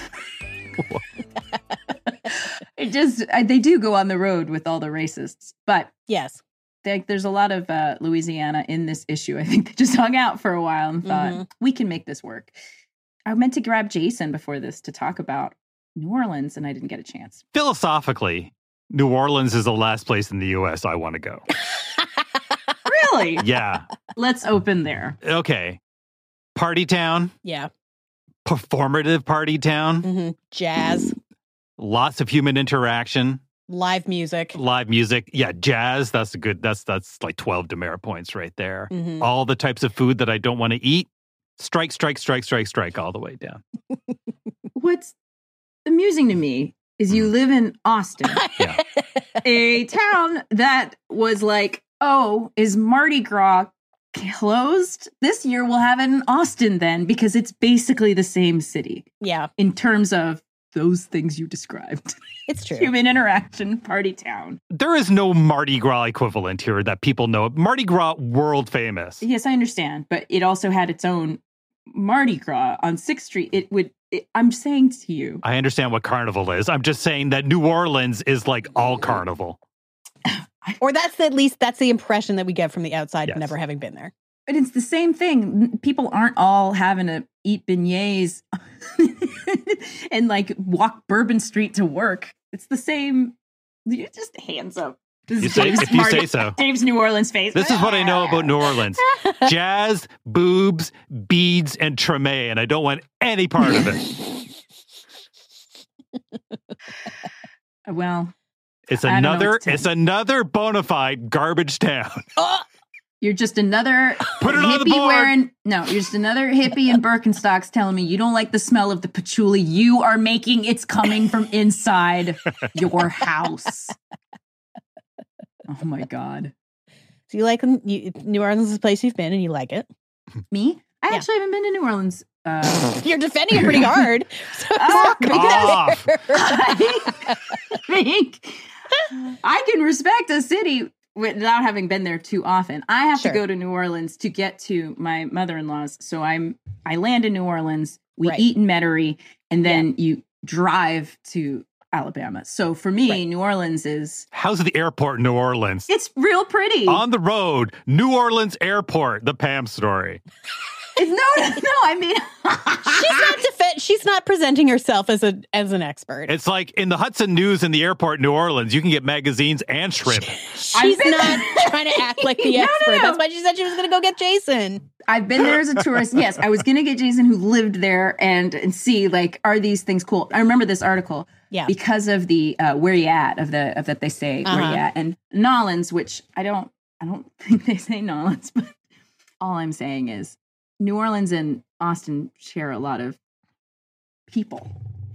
They do go on the road with all the racists, but yes, there's a lot of Louisiana in this issue. I think they just hung out for a while and thought, we can make this work. I meant to grab Jason before this to talk about New Orleans, and I didn't get a chance. Philosophically, New Orleans is the last place in the U.S. I want to go. Really? Yeah. Let's open there. Okay. Party town. Yeah. Performative party town. Mm-hmm. Jazz. Lots of human interaction. Live music. Yeah, jazz. That's like 12 demerit points right there. Mm-hmm. All the types of food that I don't want to eat. Strike all the way down. What's the amusing to me is you live in Austin, Yeah. a town that was like, oh, is Mardi Gras closed? This year we'll have it in Austin then, because it's basically the same city Yeah, in terms of those things you described. it's true. Human interaction, party town. There is no Mardi Gras equivalent here that people know. Mardi Gras, world famous. Yes, I understand, but it also had its own Mardi Gras on 6th Street. I'm saying to you. I understand what carnival is. I'm just saying that New Orleans is like all carnival. Or that's the impression that we get from the outside, Yes. never having been there. But it's the same thing. People aren't all having to eat beignets and like walk Bourbon Street to work. It's the same. You just hands up. This is Dave's If you say so. Dave's New Orleans face. This is what I know about New Orleans. Jazz, boobs, beads, and treme, and I don't want any part of it. Well, It's I don't know what another to tell it's another bona fide garbage town. you're just another Put it on the hippie board. wearing. No, you're just another hippie in Birkenstocks telling me you don't like the smell of the patchouli you are making. It's coming from inside your house. Oh my God. So you like New Orleans is a place you've been and you like it. Me? I Yeah. actually haven't been to New Orleans. You're defending it pretty hard. So Off. I think I can respect a city without having been there too often. I have Sure. to go to New Orleans to get to my mother-in-law's. So I land in New Orleans, we Right. eat in Metairie, and then you drive to Alabama. So for me, Right. New Orleans is How's the airport in New Orleans? it's real pretty. On the road, New Orleans Airport, the Pam story. No, I mean she's not presenting herself as an expert. It's like in the Hudson News in the airport in New Orleans, you can get magazines and shrimp. She's not trying to act like the expert. no. That's why she said she was going to go get Jason. I've been there as a tourist. Yes, I was going to get Jason who lived there and see like, are these things cool? I remember this article Yeah. because of the where you at of that they say where you at, and Nolans, which I don't think they say Nolans, but all I'm saying is New Orleans and Austin share a lot of people.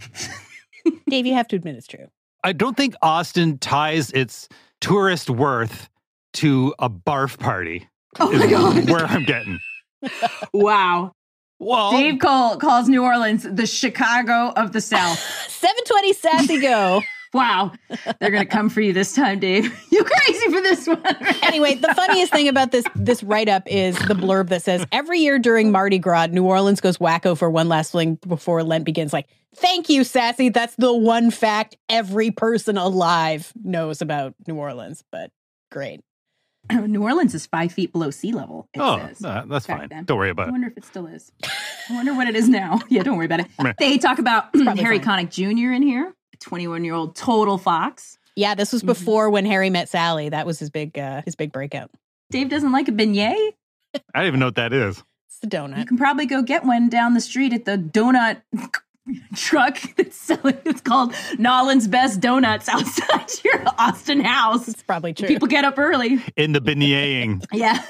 Dave, you have to admit it's true. I don't think Austin ties its tourist worth to a barf party. Oh is my God. where I'm getting. Wow. Well, Dave Cole calls New Orleans the Chicago of the South. 720 Sassy Go. Wow. They're going to come for you this time, Dave. You crazy for this one. Anyway, the funniest thing about this write-up is the blurb that says, every year during Mardi Gras, New Orleans goes wacko for one last fling before Lent begins. Like, thank you, Sassy. That's the one fact every person alive knows about New Orleans. But great. New Orleans is 5 feet below sea level. It says. That's Back fine. then. Don't worry I about it. wonder if it still is. I wonder what it is now. Yeah, don't worry about it. Meh. They talk about probably Harry fine. Connick Jr. in here, a 21-year-old total fox. Yeah, this was before when Harry met Sally. That was his big breakout. Dave doesn't like a beignet. I don't even know what that is. It's the You donut. can probably go get one down the street at the donut truck that's selling. It's called Nolan's Best Donuts outside your Austin house. It's probably true. People get up early. In the beigneting. Yeah.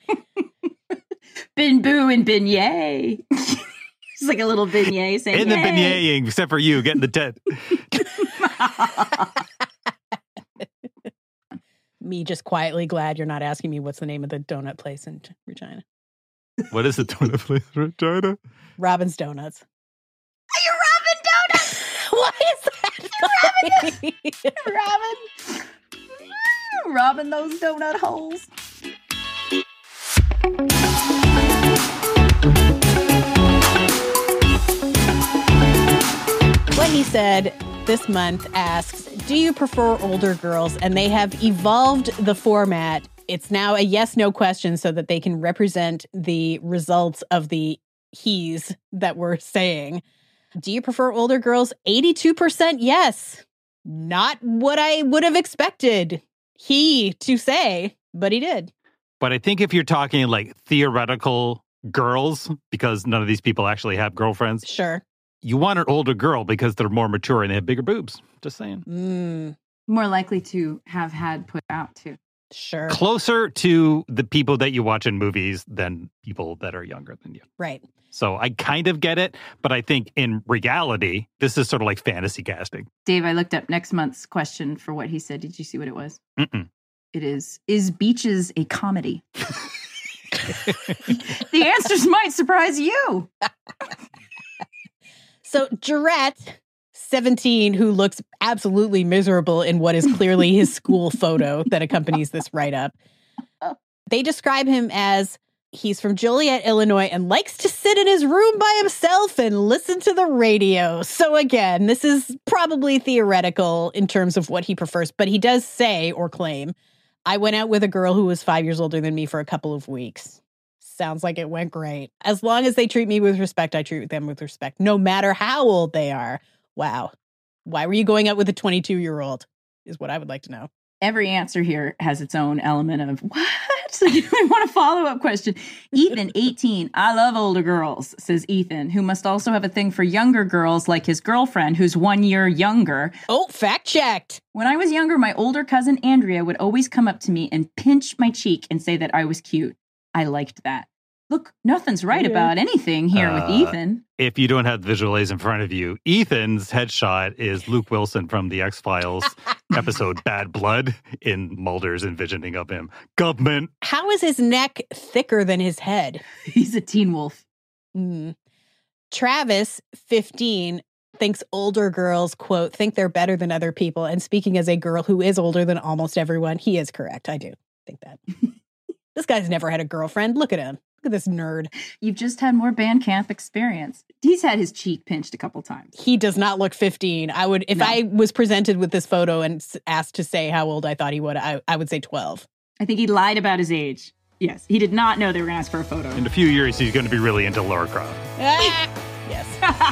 Bin boo and beignet. It's like a little beignet saying, In the "Yay." beigneting, except for you getting the tent. Me just quietly glad you're not asking me what's the name of the donut place in Regina. What is the donut place in Regina? Robin's Donuts. You're Robin Donuts. What is that? Robin. Robin those donut holes. What He Said this month asks, do you prefer older girls? And they have evolved the format. It's now a yes-no question so that they can represent the results of the he's that we're saying. Do you prefer older girls? 82% yes. Not what I would have expected he to say, but he did. But I think if you're talking like theoretical girls, because none of these people actually have girlfriends, Sure. you want an older girl because they're more mature and they have bigger boobs. Just saying. More likely to have had put out too. Sure. Closer to the people that you watch in movies than people that are younger than you. Right. So I kind of get it, but I think in reality, this is sort of like fantasy casting. Dave, I looked up next month's question for what he said. Did you see what it was? Mm-mm. It is Beaches a comedy? The answers might surprise you. So Jarrett, 17, who looks absolutely miserable in what is clearly his school photo that accompanies this write-up. They describe him as he's from Joliet, Illinois, and likes to sit in his room by himself and listen to the radio. So again, this is probably theoretical in terms of what he prefers, but he does say or claim, I went out with a girl who was 5 years older than me for a couple of weeks. Sounds like it went great. As long as they treat me with respect, I treat them with respect, no matter how old they are. Wow. Why were you going out with a 22-year-old is what I would like to know. Every answer here has its own element of, what? I want a follow-up question. Ethan, 18, I love older girls, says Ethan, who must also have a thing for younger girls like his girlfriend, who's 1 year younger. Oh, fact-checked. When I was younger, my older cousin Andrea would always come up to me and pinch my cheek and say that I was cute. I liked that. Look, nothing's right about anything here with Ethan. If you don't have the visual aids in front of you, Ethan's headshot is Luke Wilson from the X-Files episode Bad Blood in Mulder's envisioning of him. Government. How is his neck thicker than his head? He's a teen wolf. Travis, 15, thinks older girls, quote, think they're better than other people. And speaking as a girl who is older than almost everyone, he is correct. I do think that. This guy's never had a girlfriend. Look at him. Look at this nerd. You've just had more band camp experience. He's had his cheek pinched a couple times. He does not look 15. I would, if I was presented with this photo and asked to say how old I thought he would, I would say 12. I think he lied about his age. Yes, he did not know they were going to ask for a photo. In a few years, he's going to be really into Lara Croft. Yes.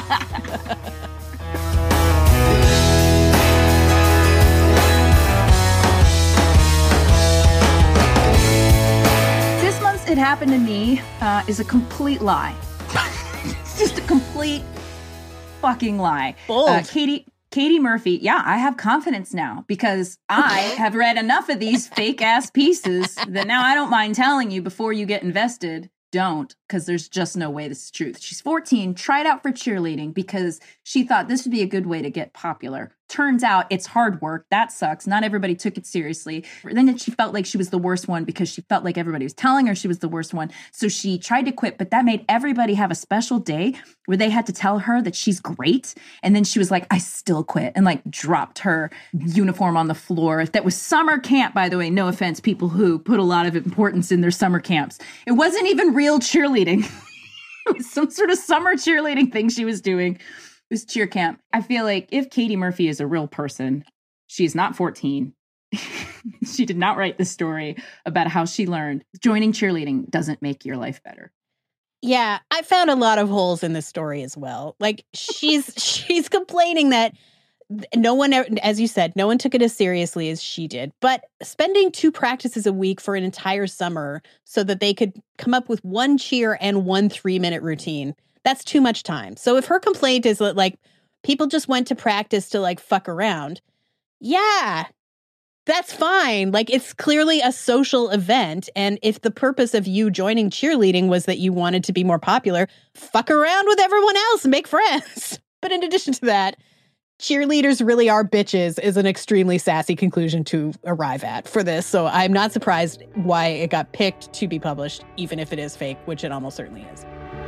It happened to me is a complete lie. It's just a complete fucking lie. Bold. Katie Murphy, yeah, I have confidence now because I have read enough of these fake ass pieces that now I don't mind telling you before you get invested. Don't, because there's just no way this is truth. She's 14, tried out for cheerleading because she thought this would be a good way to get popular. Turns out it's hard work. That sucks. Not everybody took it seriously. Then she felt like she was the worst one because she felt like everybody was telling her she was the worst one. So she tried to quit, but that made everybody have a special day where they had to tell her that she's great. And then she was like, I still quit, and like dropped her uniform on the floor. That was summer camp, by the way. No offense, people who put a lot of importance in their summer camps. It wasn't even real cheerleading. It was some sort of summer cheerleading thing she was doing. It was cheer camp. I feel like if Katie Murphy is a real person, she's not 14. She did not write this story about how she learned joining cheerleading doesn't make your life better. Yeah, I found a lot of holes in this story as well. Like she's complaining that no one, as you said, no one took it as seriously as she did. But spending 2 practices a week for an entire summer so that they could come up with 1 cheer and 1 3-minute routine, that's too much time. So if her complaint is that, like, people just went to practice to, like, fuck around, yeah, that's fine. Like, it's clearly a social event. And if the purpose of you joining cheerleading was that you wanted to be more popular, fuck around with everyone else and make friends. But in addition to that, cheerleaders really are bitches is an extremely sassy conclusion to arrive at for this. So I'm not surprised why it got picked to be published, even if it is fake, which it almost certainly is.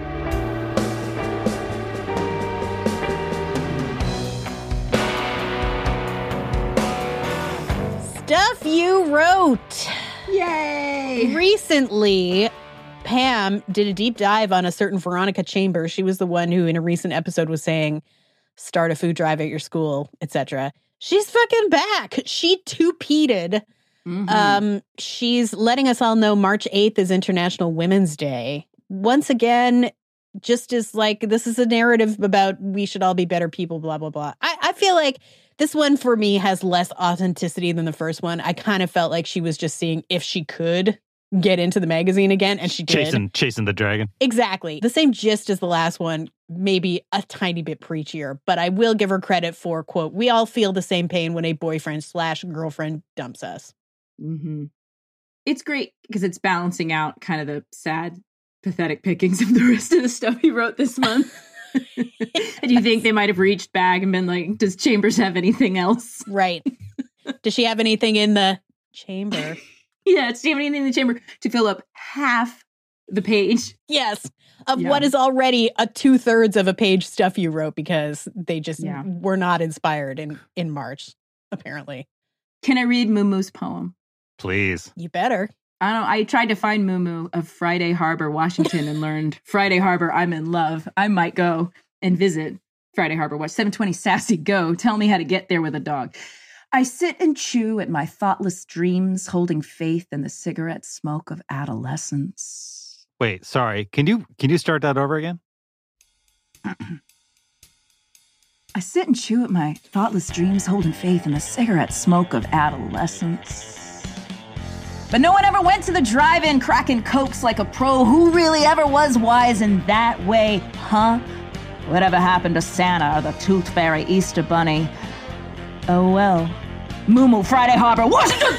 Stuff you wrote. Yay! Recently, Pam did a deep dive on a certain Veronica Chambers. She was the one who in a recent episode was saying, start a food drive at your school, etc. She's fucking back. She two-peated. She's letting us all know March 8th is International Women's Day. Once again, just as like, this is a narrative about we should all be better people, blah, blah, blah. I feel like this one for me has less authenticity than the first one. I kind of felt like she was just seeing if she could get into the magazine again, and she did. Chasing the dragon. Exactly. The same gist as the last one, maybe a tiny bit preachier, but I will give her credit for, quote, we all feel the same pain when a boyfriend/girlfriend dumps us. Mm-hmm. It's great because it's balancing out kind of the sad pathetic pickings of the rest of the stuff he wrote this month. Do you think they might have reached back and been like, does Chambers have anything else? Right. Does she have anything in the chamber? Yeah, does she have anything in the chamber to fill up half the page? Yes. Of what is already a 2/3 of a page stuff you wrote because they just were not inspired in March, apparently. Can I read Moomoo's poem? Please. You better. I tried to find Moomoo of Friday Harbor, Washington, and learned Friday Harbor, I'm in love. I might go and visit Friday Harbor, Watch 720 Sassy Go. Tell me how to get there with a dog. I sit and chew at my thoughtless dreams, holding faith in the cigarette smoke of adolescence. Wait, sorry. Can you start that over again? I sit and chew at my thoughtless dreams, holding faith in the cigarette smoke of adolescence. But no one ever went to the drive-in cracking cokes like a pro. Who really ever was wise in that way, huh? Whatever happened to Santa or the Tooth Fairy Easter Bunny? Oh well. Moo Friday Harbor, Washington!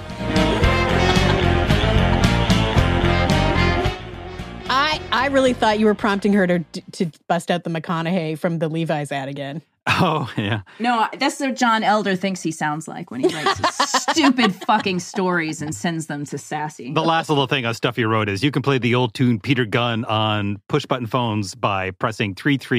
I really thought you were prompting her to bust out the McConaughey from the Levi's ad again. Oh, yeah. No, that's what John Elder thinks he sounds like when he writes his stupid fucking stories and sends them to Sassy. The last little thing on Stuff You Wrote is you can play the old tune Peter Gunn on push-button phones by pressing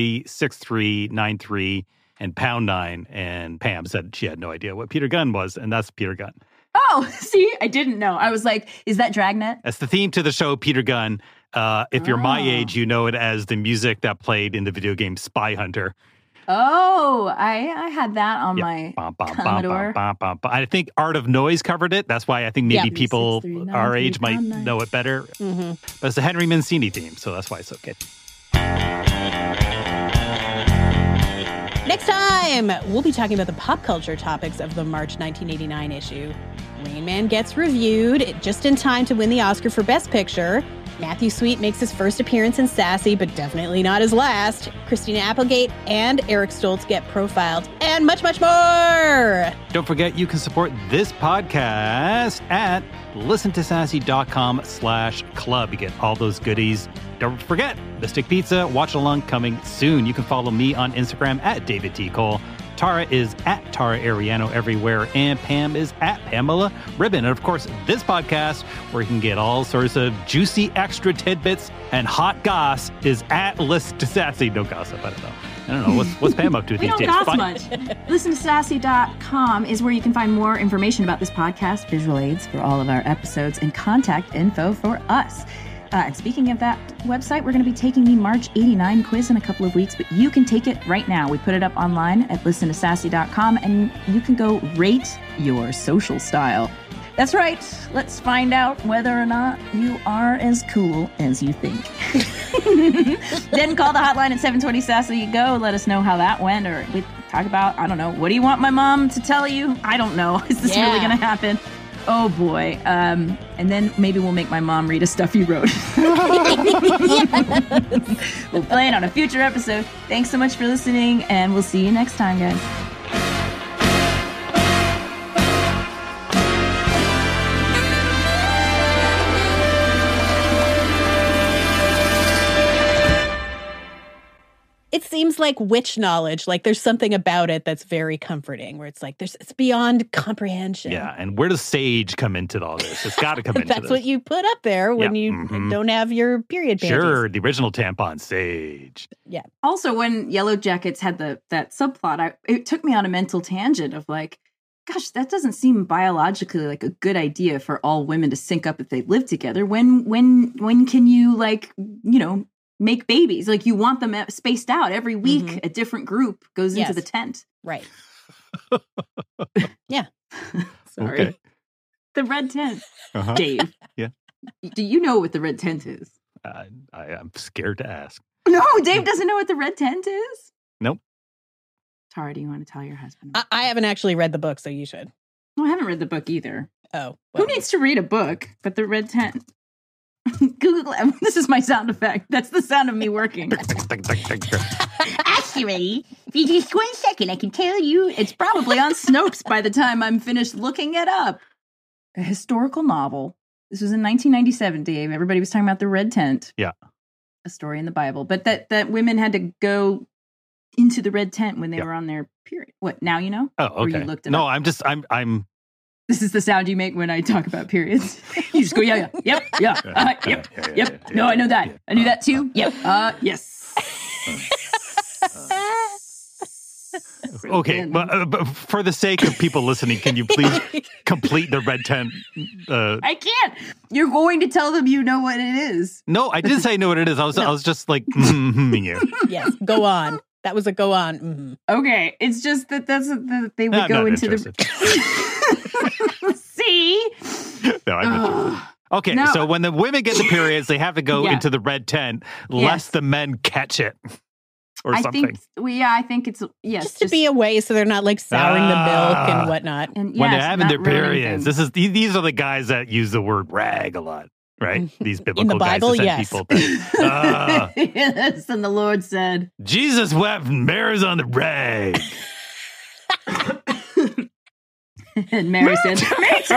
336393 and #9. And Pam said she had no idea what Peter Gunn was, and that's Peter Gunn. Oh, see? I didn't know. I was like, is that Dragnet? That's the theme to the show, Peter Gunn. If you're my age, you know it as the music that played in the video game Spy Hunter. Oh, I had that on my Commodore. I think Art of Noise covered it. That's why I think maybe people our age might know it better. Mm-hmm. But it's the Henry Mancini theme, so that's why it's so good. Next time, we'll be talking about the pop culture topics of the March 1989 issue. Rain Man gets reviewed just in time to win the Oscar for Best Picture. Matthew Sweet makes his first appearance in Sassy, but definitely not his last. Christina Applegate and Eric Stoltz get profiled, and much, much more! Don't forget you can support this podcast at listentosassy.com/club. You get all those goodies. Don't forget, Mystic Pizza, watch along coming soon. You can follow me on Instagram at David T. Cole. Tara is at Tara Ariano everywhere, and Pam is at Pamela Ribbon. And of course, this podcast, where you can get all sorts of juicy extra tidbits and hot goss, is at Listen to Sassy. No gossip, I don't know. What's Pam up to these days? We don't goss much. ListenToSassy.com is where you can find more information about this podcast, visual aids for all of our episodes, and contact info for us. And speaking of that website, we're going to be taking the March 89 quiz in a couple of weeks, but you can take it right now. We put it up online at listentosassy.com, and you can go rate your social style. That's right. Let's find out whether or not you are as cool as you think. Then call the hotline at 720-SASSY. Go. Let us know how that went, or we talk about, I don't know, what do you want my mom to tell you? I don't know. Is this really going to happen? Oh, boy. And then maybe we'll make my mom read a Stuff You Wrote. We'll play it on a future episode. Thanks so much for listening, and we'll see you next time, guys. It seems like witch knowledge. Like there's something about it that's very comforting, where it's like it's beyond comprehension. Yeah, and where does sage come into all this? It's got to come into this. That's what you put up there when you don't have your period panties. Sure, the original tampon, sage. Yeah. Also, when Yellow Jackets had that subplot, it took me on a mental tangent of like, gosh, that doesn't seem biologically like a good idea for all women to sync up if they live together. When can you, like, you know, make babies? Like, you want them spaced out every week. A different group goes into the tent. Right. Yeah. Sorry. Okay. The red tent. Dave. Yeah. Do you know what the red tent is? I'm scared to ask. No, Dave doesn't know what the red tent is? Nope. Tara, do you want to tell your husband? I haven't actually read the book, so you should. No, I haven't read the book either. Oh. Well. Who needs to read a book but the red tent? Google. This is my sound effect. That's the sound of me working. Actually, if you just 1 second, I can tell you it's probably on Snopes by the time I'm finished looking it up. A historical novel This was in 1997, Dave. Everybody was talking about the red tent. Yeah. A story in the Bible. But that women had to go into the red tent when they were on their period. What, now you know? Oh, okay. Or you looked it no, up? I'm This is the sound you make when I talk about periods. You just go, yep. No, I know that. I knew that too. Yep. Yes. okay. But for the sake of people listening, can you please complete the red tent? I can't. You're going to tell them you know what it is. No, I didn't say I know what it is. I was just like, you. Yes, go on. That was a go on. Mm-hmm. Okay. It's just that they would go into interested. See? No, I'm interested. Okay, No. so when the women get the periods, they have to go into the red tent, lest the men catch it or something. I think it's, Just to be away so they're not like souring the milk and whatnot. And when they're having their periods, these are the guys that use the word rag a lot, right? These biblical in the Bible, guys that send people. Yes, and the Lord said, Jesus wept and Mary's on the rag. and Mary said, me too!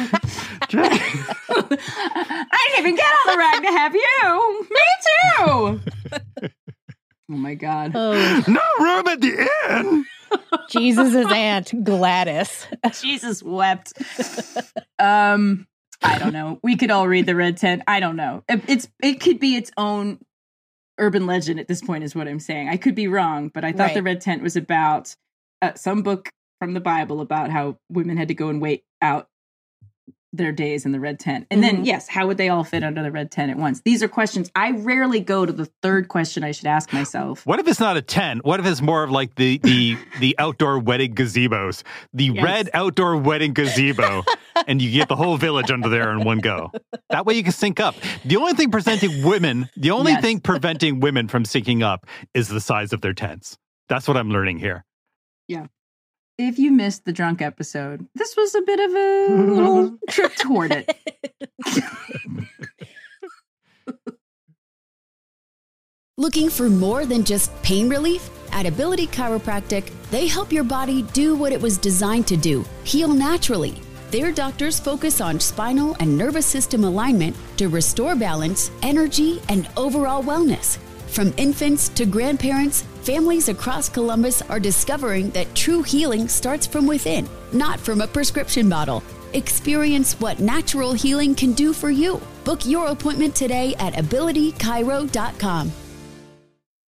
I didn't even get on the rag to have you! Me too! Oh my God. Oh. No room at the inn! Jesus' aunt, Gladys. Jesus wept. I don't know. We could all read the red tent. I don't know. It could be its own urban legend at this point is what I'm saying. I could be wrong, but I thought the red tent was about some book from the Bible about how women had to go and wait out their days in the red tent. And then, yes, how would they all fit under the red tent at once? These are questions. I rarely go to the third question I should ask myself. What if it's not a tent? What if it's more of like the outdoor wedding gazebos? The red outdoor wedding gazebo, and you get the whole village under there in one go. That way you can sync up. The only thing preventing women from syncing up is the size of their tents. That's what I'm learning here. Yeah. If you missed the drunk episode, this was a bit of a little trip toward it. Looking for more than just pain relief? At Ability Chiropractic, they help your body do what it was designed to do, heal naturally. Their doctors focus on spinal and nervous system alignment to restore balance, energy, and overall wellness. From infants to grandparents, families across Columbus are discovering that true healing starts from within, not from a prescription bottle. Experience what natural healing can do for you. Book your appointment today at abilitychiro.com.